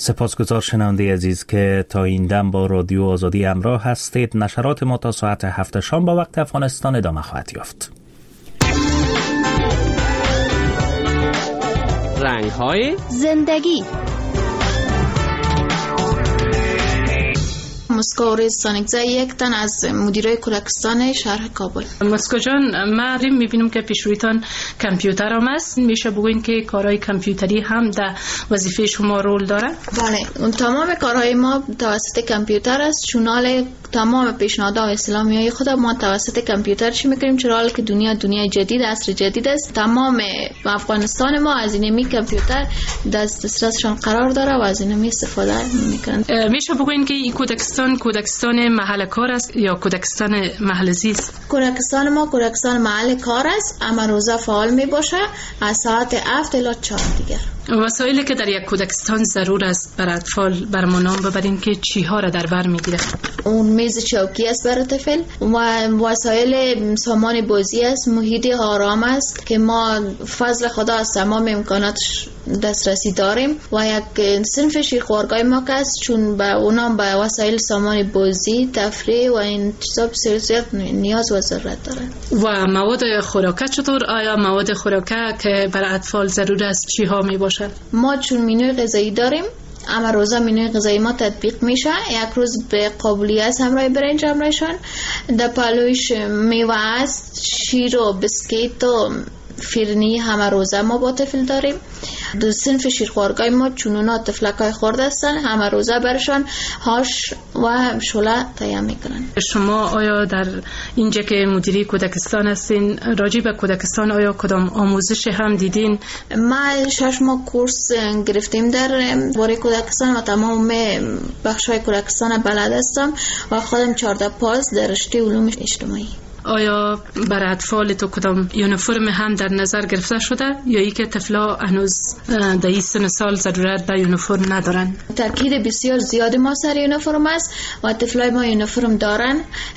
سپاسگزار شنونده عزیز که تا این دم با رادیو آزادی همراه هستید. نشرات ما تا ساعت 7 شام با وقت افغانستان ادامه خواهد یافت. رنگ‌های زندگی. مسکو رستانگزه یک تن از مدیرای کودکستان شهر کابل. مسکو جان، ما می‌بینیم که پیشرویتان کامپیوتر هم است. میشه بگوین که کارهای کامپیوتری هم در وظیفه شما رول داره؟ بله، تمام کارهای ما توسط کامپیوتر است. چونال تمام پیشنهادات اسلامیای خود ما توسط کامپیوتر چی می‌کنیم، چرا که دنیای جدید، عصر جدید است. تمام افغانستان ما از اینمی کامپیوتر دسترسشان قرار داره و از اینمی استفاده می‌کنند. میشه بگوین که این کودکستان محل کار است یا کودکستان محل زیست؟ کودکستان ما کودکستان محل کار است، اما روزه فعال می باشه از ساعت 7 تا 4 دیگر. وسایلی که در یک کودکستان ضرور است برای اطفال برمان نام ببرین که چی ها را در بر میگیره؟ اون میز چوکی است برای طفل و وسایل سامان بازی است، محیط آرام است که ما فضل خدا از تمام امکاناتش دسترسی داریم و یک صنف شیرخوارگاه ما که است، چون به اونام به وسایل سامان بازی، تفریح و این چیزا بسیار نیاز و ضرورت داره. و مواد خوراکه چطور؟ آیا مواد خوراکه که برای اطفال ضرور است چی ها می باشه؟ ما چون منوی غذایی داریم، اما روزا منوی غذایی ما تطبیق میشه. یک روز به قابلیت همراه برنج همراهشان، در پلویش میوه است، شیر و بسکیت و فرنی همه روزه ما با طفل داریم. دو صنف شیرخوارگاه ما چون اونا طفلکای خورده هستن، همه روزه برشان هاش و شوله تهیه میکنن. شما آیا در اینجا که مدیری کودکستان هستین راجع به کودکستان آیا کدام آموزش هم دیدین؟ ما 6 ماه کورس گرفتیم در باره کودکستان و تمام بخشای کودکستان بلد هستم و خودم 14 پاس در رشته علوم اجتماعی. آیا برای اطفال تو کدام یونیفرم هم در نظر گرفته شده یا ای که طفلا هنوز در این سن سال ضرورت به یونیفرم ندارن؟ تاکید بسیار زیاد ما سر یونیفرم است و طفلای ما یونیفرم دارن،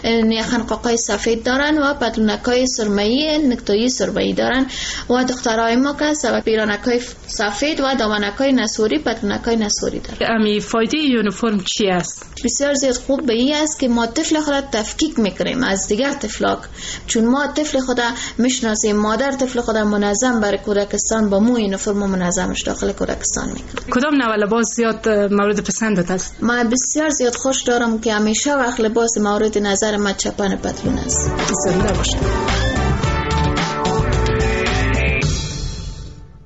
خنقاقای سفید دارن و پتلونکای سرمه‌ای نکتایی سرمه‌ای دارن و دخترای ما که پیرانکای سفید و دامنکای نسوری پتلونکای نسوری دارن. امی فایده یونیفرم چی است؟ بسیار زیاد خوب به این است که ما طفل خود تفکیک میکنیم از دیگر طفلا، چون ما طفل خود میشناسیم، مادر طفل خود منظم برای کودکستان با مو یونیفرم منظمش داخل کودکستان میکنه. کدام نوع لباس زیاد مورد پسندت است؟ ما بسیار زیاد خوش دارم که همیشه وقت لباس مورد نظر ما چپن پتلون است. زنده باشه.